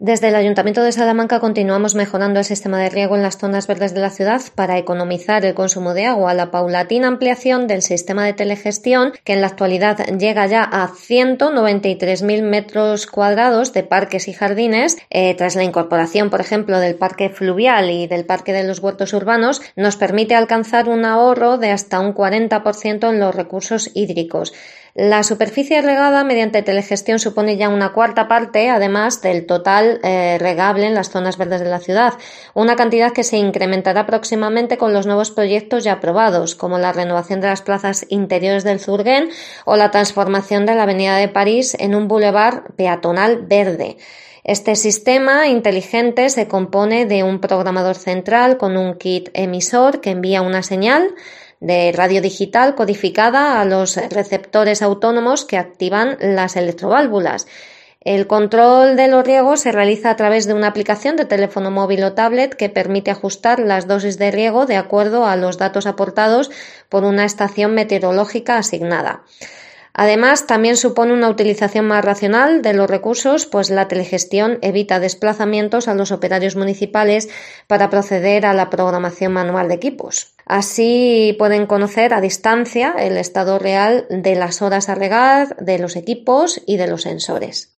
Desde el Ayuntamiento de Salamanca continuamos mejorando el sistema de riego en las zonas verdes de la ciudad para economizar el consumo de agua. La paulatina ampliación del sistema de telegestión, que en la actualidad llega ya a 193.000 metros cuadrados de parques y jardines, tras la incorporación, por ejemplo, del parque fluvial y del parque de los huertos urbanos, nos permite alcanzar un ahorro de hasta un 40% en los recursos hídricos. La superficie regada mediante telegestión supone ya una cuarta parte, además del total regable en las zonas verdes de la ciudad, una cantidad que se incrementará próximamente con los nuevos proyectos ya aprobados, como la renovación de las plazas interiores del Zurguén o la transformación de la Avenida de París en un bulevar peatonal verde. Este sistema inteligente se compone de un programador central con un kit emisor que envía una señal de radio digital codificada a los receptores autónomos que activan las electroválvulas. El control de los riegos se realiza a través de una aplicación de teléfono móvil o tablet que permite ajustar las dosis de riego de acuerdo a los datos aportados por una estación meteorológica asignada. Además, también supone una utilización más racional de los recursos, pues la telegestión evita desplazamientos a los operarios municipales para proceder a la programación manual de equipos. Así pueden conocer a distancia el estado real de las horas a regar, de los equipos y de los sensores.